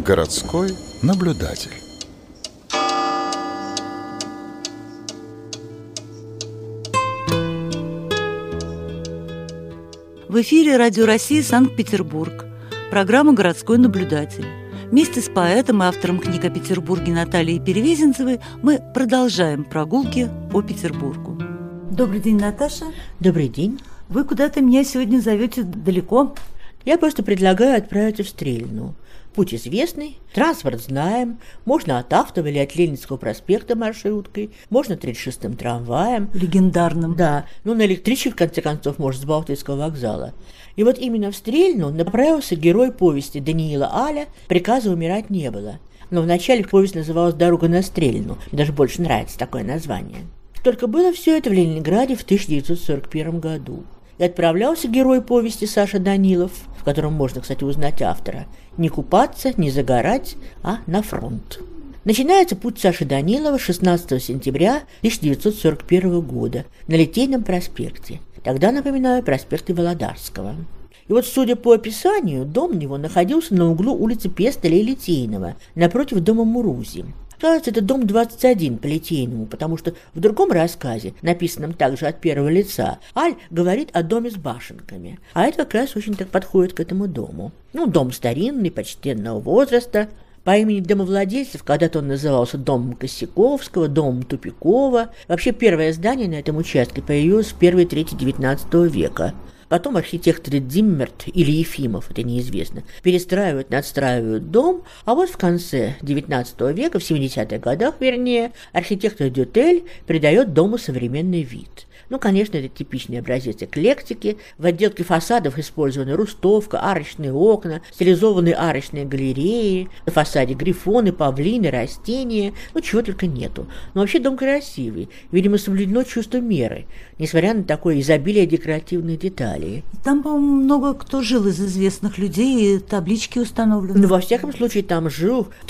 Городской наблюдатель. В эфире Радио России Санкт-Петербург. Программа «Городской наблюдатель». Вместе с поэтом и автором книг о Петербурге Натальей Перевезенцевой мы продолжаем прогулки по Петербургу. Добрый день, Наташа. Добрый день. Вы куда-то меня сегодня зовете далеко. Я просто предлагаю отправиться в Стрельну. Путь известный, транспорт знаем, можно от Автова или от Ленинского проспекта маршруткой, можно 36-м трамваем. Легендарным. Да, на электричке, в конце концов, может, с Балтийского вокзала. И вот именно в Стрельну направился герой повести Даниила Аля «Приказа умирать не было». Но вначале повесть называлась «Дорога на Стрельну». Мне даже больше нравится такое название. Только было все это в Ленинграде в 1941 году. И отправлялся герой повести Саша Данилов, в котором можно, кстати, узнать автора, не купаться, не загорать, а на фронт. Начинается путь Саши Данилова 16 сентября 1941 года на Литейном проспекте. Тогда, напоминаю, проспекте Володарского. И вот, судя по описанию, дом его находился на углу улицы Пестеля и Литейного, напротив дома Мурузи. Кажется, это дом 21 по Литейному, потому что в другом рассказе, написанном также от первого лица, Аль говорит о доме с башенками. А это как раз очень так подходит к этому дому. Дом старинный, почтенного возраста. По имени домовладельцев когда-то он назывался домом Косяковского, домом Тупикова. Вообще первое здание на этом участке появилось в первой трети XIX века. Потом архитекторы Диммерт или Ефимов, это неизвестно, перестраивают, надстраивают дом, а вот в конце XIX века, в 70-х годах вернее, архитектор Дютель придает дому современный вид. Конечно, это типичный образец эклектики. В отделке фасадов использованы рустовка, арочные окна, стилизованные арочные галереи, на фасаде грифоны, павлины, растения, чего только нету. Но вообще дом красивый, видимо, соблюдено чувство меры, несмотря на такое изобилие декоративных деталей. Там, по-моему, много кто жил из известных людей, и таблички установлены. Во всяком случае, там жил в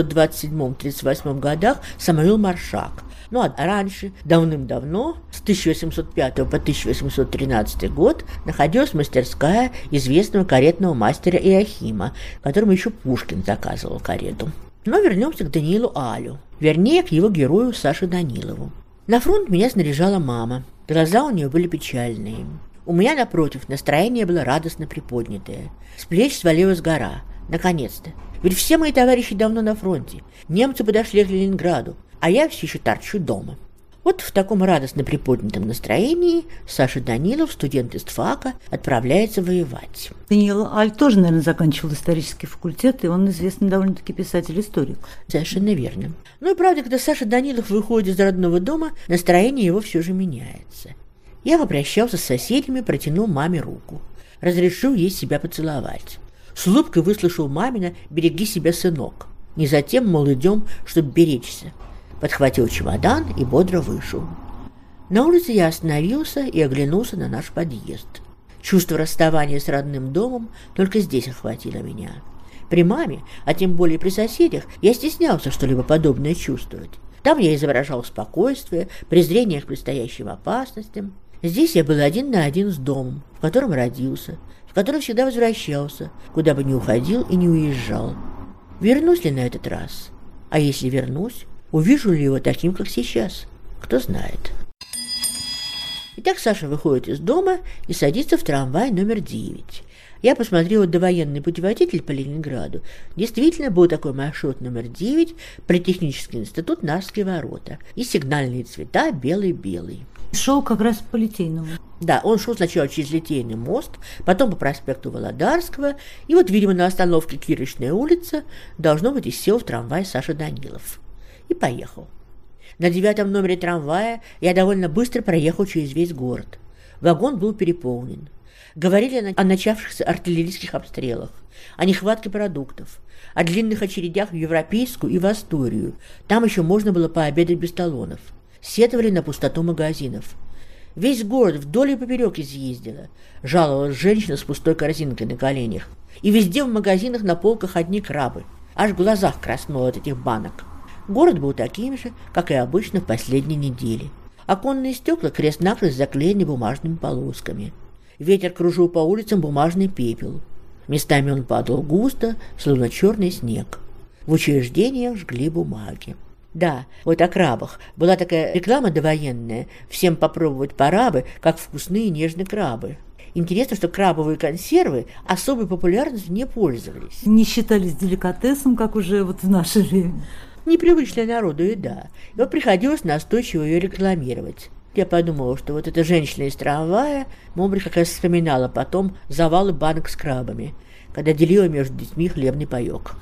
1927-1938 годах Самуил Маршак. А раньше, давным-давно, с 1805 по 1813 год, находилась мастерская известного каретного мастера Иохима, которому еще Пушкин заказывал карету. Но вернемся к Даниилу Алю, вернее, к его герою Саше Данилову. На фронт меня снаряжала мама. Глаза у нее были печальные. У меня, напротив, настроение было радостно приподнятое. С плеч свалилась гора. Наконец-то. Ведь все мои товарищи давно на фронте. Немцы подошли к Ленинграду, а я все еще торчу дома. Вот в таком радостно приподнятом настроении Саша Данилов, студент истфака, отправляется воевать. Даниил Аль тоже, наверное, заканчивал исторический факультет, и он известный довольно-таки писатель-историк. Совершенно верно. И правда, когда Саша Данилов выходит из родного дома, настроение его все же меняется. Я попрощался с соседями, протянул маме руку. Разрешил ей себя поцеловать. С улыбкой выслушал мамина «Береги себя, сынок». Не затем, мол, идем, чтобы беречься. Подхватил чемодан и бодро вышел. На улице я остановился и оглянулся на наш подъезд. Чувство расставания с родным домом только здесь охватило меня. При маме, а тем более при соседях, я стеснялся что-либо подобное чувствовать. Там я изображал спокойствие, презрение к предстоящим опасностям. Здесь я был один на один с домом, в котором родился, в который всегда возвращался, куда бы ни уходил и не уезжал. Вернусь ли на этот раз? А если вернусь, увижу ли его таким, как сейчас? Кто знает. Итак, Саша выходит из дома и садится в трамвай номер 9. Я посмотрела довоенный путеводитель по Ленинграду. Действительно, был такой маршрут номер 9, Политехнический институт, Нарвские ворота. И сигнальные цвета белый-белый. Шел как раз по Литейному. Да, он шел сначала через Литейный мост, потом по проспекту Володарского, и вот, видимо, на остановке Кирочная улица, должно быть, и сел в трамвай Саша Данилов. И поехал. На 9 номере трамвая я довольно быстро проехал через весь город. Вагон был переполнен. Говорили о начавшихся артиллерийских обстрелах, о нехватке продуктов, о длинных очередях в Европейскую и в Асторию. Там еще можно было пообедать без талонов. Сетовали на пустоту магазинов. Весь город вдоль и поперек изъездила. Жаловалась женщина с пустой корзинкой на коленях. И везде в магазинах на полках одни крабы. Аж в глазах краснуло от этих банок. Город был таким же, как и обычно в последней неделе. Оконные стекла крест-накрест заклеены бумажными полосками. Ветер кружил по улицам бумажный пепел. Местами он падал густо, словно черный снег. В учреждениях жгли бумаги. Да, вот о крабах. Была такая реклама довоенная. Всем попробовать парабы, как вкусные нежные крабы. Интересно, что крабовые консервы особой популярностью не пользовались. Не считались деликатесом, как уже вот в наше время. Непривычная народу еда. И вот приходилось настойчиво ее рекламировать. Я подумала, что вот эта женщина из трамвая, может быть, как раз вспоминала потом завалы банок с крабами, когда делила между детьми хлебный паёк.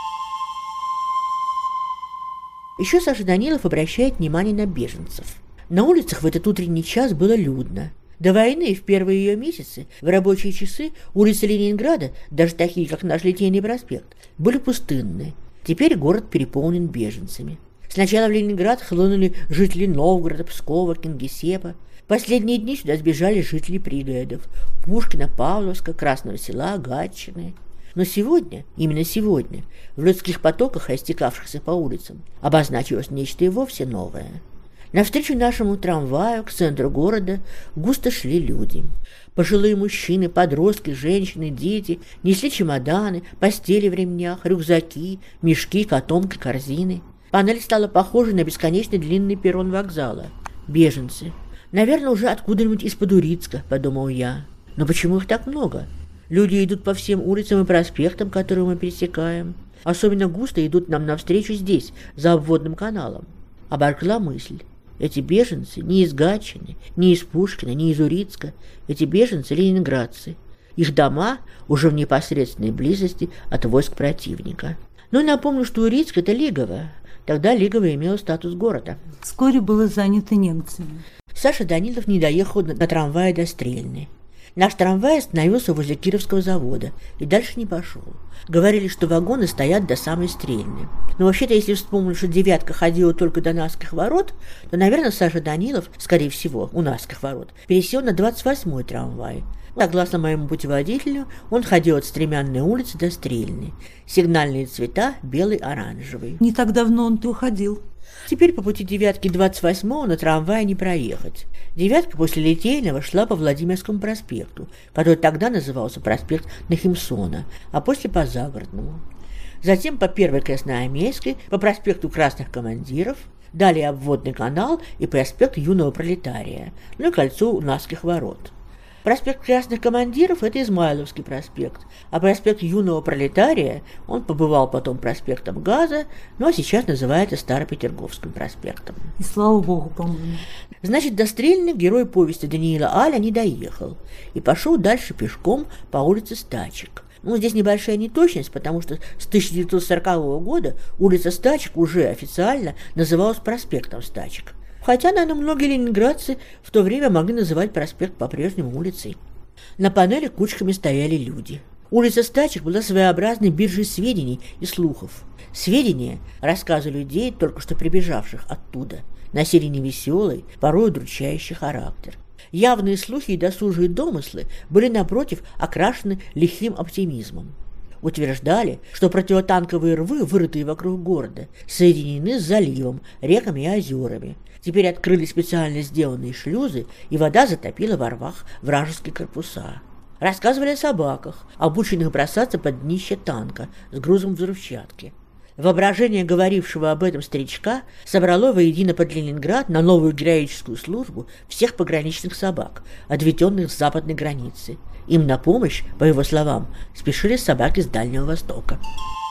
Еще Саша Данилов обращает внимание на беженцев. На улицах в этот утренний час было людно. До войны, в первые ее месяцы, в рабочие часы улицы Ленинграда, даже такие, как наш Литейный проспект, были пустынны. Теперь город переполнен беженцами. Сначала в Ленинград хлынули жители Новгорода, Пскова, Кингисеппа. Последние дни сюда сбежали жители пригородов – Пушкина, Павловска, Красного Села, Гатчины. Но сегодня, именно сегодня, в людских потоках, растекавшихся по улицам, обозначилось нечто и вовсе новое. Навстречу нашему трамваю к центру города густо шли люди. Пожилые мужчины, подростки, женщины, дети несли чемоданы, постели в ремнях, рюкзаки, мешки, котомки, корзины. Панель стала похожей на бесконечно длинный перрон вокзала. Беженцы. Наверное, уже откуда-нибудь из-под Урицка, подумал я. Но почему их так много? Люди идут по всем улицам и проспектам, которые мы пересекаем. Особенно густо идут нам навстречу здесь, за обводным каналом. Обожгла мысль. Эти беженцы не из Гатчины, не из Пушкина, не из Урицка. Эти беженцы ленинградцы. Их дома уже в непосредственной близости от войск противника. Но напомню, что Урицк – это Лигово. Тогда Лигово имело статус города. Вскоре было занято немцами. Саша Данилов не доехал на трамвае до Стрельны. Наш трамвай остановился возле Кировского завода и дальше не пошел. Говорили, что вагоны стоят до самой Стрельны. Но вообще-то, если вспомнить, что «девятка» ходила только до Нарских ворот, то, наверное, Саша Данилов, скорее всего, у Нарских ворот, пересел на 28-й трамвай. Согласно моему путеводителю, он ходил от Стремянной улицы до Стрельны. Сигнальные цвета – белый, оранжевый. Не так давно он-то уходил. Теперь по пути «девятки» 28-го на трамвае не проехать. «Девятка» после Литейного шла по Владимирскому проспекту, который тогда назывался проспект Нахимсона, а после по Загородному. Затем по Первой Красноармейской, по проспекту Красных Командиров, далее обводный канал и проспект Юного Пролетария, ну и кольцо у Нарских ворот. Проспект Красных Командиров – это Измайловский проспект, а проспект Юного Пролетария, он побывал потом проспектом Газа, ну а сейчас называется Старопетерговским проспектом. И слава богу, по-моему. Значит, до Стрельны герой повести Даниила Аля не доехал и пошел дальше пешком по улице Стачек. Ну, здесь небольшая неточность, потому что с 1940 года улица Стачек уже официально называлась проспектом Стачек. Хотя, наверное, многие ленинградцы в то время могли называть проспект по-прежнему улицей. На панели кучками стояли люди. Улица Стачек была своеобразной биржей сведений и слухов. Сведения, рассказы людей, только что прибежавших оттуда, носили невеселый, порой удручающий характер. Явные слухи и досужие домыслы были, напротив, окрашены лихим оптимизмом. Утверждали, что противотанковые рвы, вырытые вокруг города, соединены с заливом, реками и озерами. Теперь открыли специально сделанные шлюзы, и вода затопила во рвах вражеские корпуса. Рассказывали о собаках, обученных бросаться под днище танка с грузом взрывчатки. Воображение говорившего об этом старичка собрало воедино под Ленинград на новую героическую службу всех пограничных собак, отведенных с западной границы. Им на помощь, по его словам, спешили собаки с Дальнего Востока.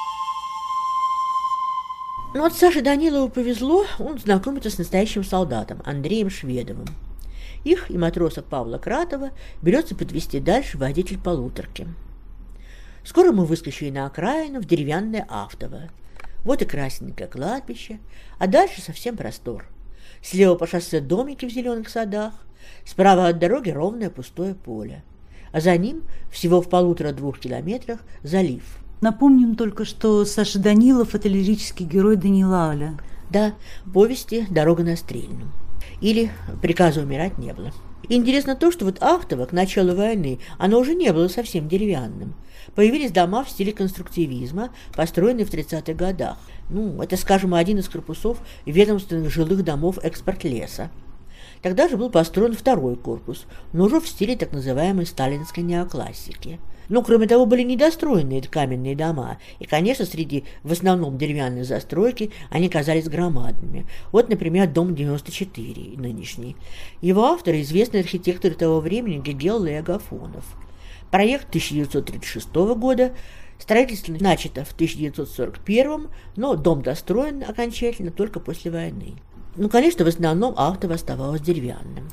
Но вот Саше Данилову повезло, он знакомится с настоящим солдатом Андреем Шведовым. Их и матроса Павла Кратова берется подвезти дальше водитель полуторки. Скоро мы выскочили на окраину в деревянное Автово. Вот и красненькое кладбище, а дальше совсем простор. Слева по шоссе домики в зеленых садах, справа от дороги ровное пустое поле, а за ним всего в 1,5-2 километрах залив. Напомним только, что Саша Данилов – это лирический герой Даниила Аля. Да, повести «Дорога на Стрельну» или «Приказа умирать не было». Интересно то, что вот Автово к началу войны, оно уже не было совсем деревянным. Появились дома в стиле конструктивизма, построенные в 30-х годах. Ну, это, скажем, один из корпусов ведомственных жилых домов «Экспортлеса». Тогда же был построен второй корпус, но уже в стиле так называемой сталинской неоклассики. Ну, кроме того, были недостроенные каменные дома. И, конечно, среди в основном деревянной застройки они казались громадными. Вот, например, дом 94 нынешний. Его авторы – известные архитекторы того времени Гегелл и Агафонов. Проект 1936 года, строительство начато в 1941, но дом достроен окончательно только после войны. Ну, конечно, в основном авто оставалось деревянным.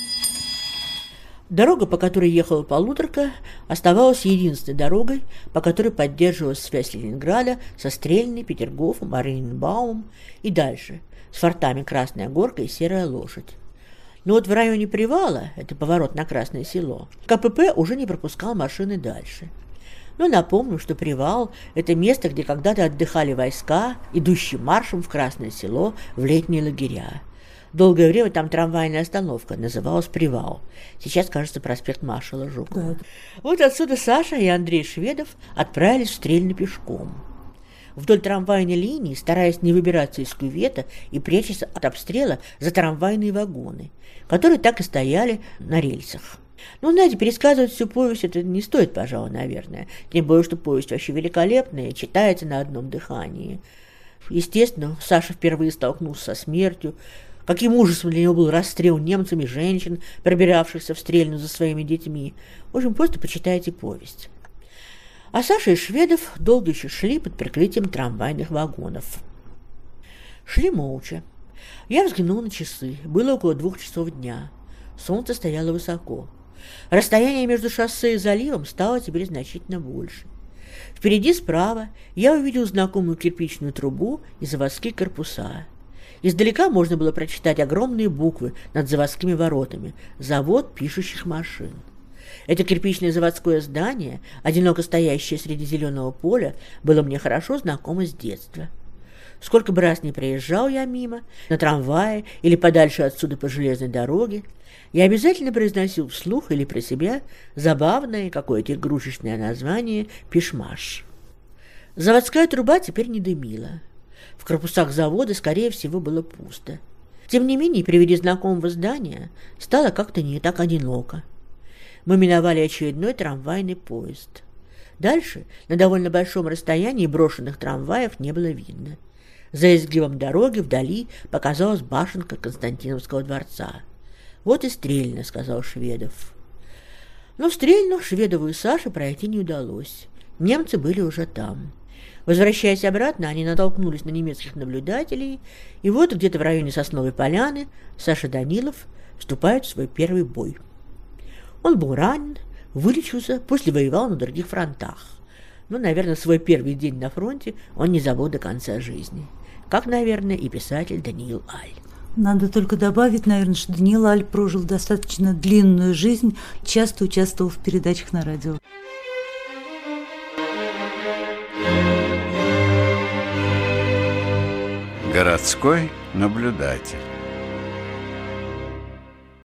Дорога, по которой ехала полуторка, оставалась единственной дорогой, по которой поддерживалась связь Ленинграда со Стрельной, Петергофом, Оренбаумом и дальше, с фортами Красная Горка и Серая Лошадь. Но вот в районе привала, это поворот на Красное Село, КПП уже не пропускал машины дальше. Но напомню, что привал – это место, где когда-то отдыхали войска, идущие маршем в Красное Село в летние лагеря. Долгое время там трамвайная остановка, называлась «Привал». Сейчас, кажется, проспект маршала Жукова. Вот отсюда Саша и Андрей Шведов отправились в Стрельно пешком. Вдоль трамвайной линии, стараясь не выбираться из кювета и прячась от обстрела за трамвайные вагоны, которые так и стояли на рельсах. Ну, знаете, пересказывать всю повесть это не стоит, пожалуй, наверное. Тем более, что повесть вообще великолепная, читается на одном дыхании. Естественно, Саша впервые столкнулся со смертью. Каким ужасом для него был расстрел немцами женщин, пробиравшихся в Стрельну за своими детьми. В общем, просто почитайте повесть. А Саша и Шведов долго еще шли под прикрытием трамвайных вагонов. Шли молча. Я взглянул на часы. Было около 2 часов дня. Солнце стояло высоко. Расстояние между шоссе и заливом стало теперь значительно больше. Впереди справа я увидел знакомую кирпичную трубу и заводские корпуса. Издалека можно было прочитать огромные буквы над заводскими воротами «Завод пишущих машин». Это кирпичное заводское здание, одиноко стоящее среди зеленого поля, было мне хорошо знакомо с детства. Сколько бы раз ни проезжал я мимо, на трамвае или подальше отсюда по железной дороге, я обязательно произносил вслух или про себя забавное какое-то игрушечное название «Пишмаш». Заводская труба теперь не дымила. В корпусах завода, скорее всего, было пусто. Тем не менее, при виде знакомого здания стало как-то не так одиноко. Мы миновали очередной трамвайный поезд. Дальше, на довольно большом расстоянии, брошенных трамваев не было видно. За изгибом дороги вдали показалась башенка Константиновского дворца. «Вот и Стрельно», — сказал Шведов. Но в Стрельну Шведову и Саше пройти не удалось. Немцы были уже там. Возвращаясь обратно, они натолкнулись на немецких наблюдателей, и вот где-то в районе Сосновой Поляны Саша Данилов вступает в свой первый бой. Он был ранен, вылечился, после воевал на других фронтах. Но, наверное, свой первый день на фронте он не забыл до конца жизни. Как, наверное, и писатель Даниил Аль. Надо только добавить, наверное, что Даниил Аль прожил достаточно длинную жизнь, часто участвовал в передачах на радио. Городской наблюдатель.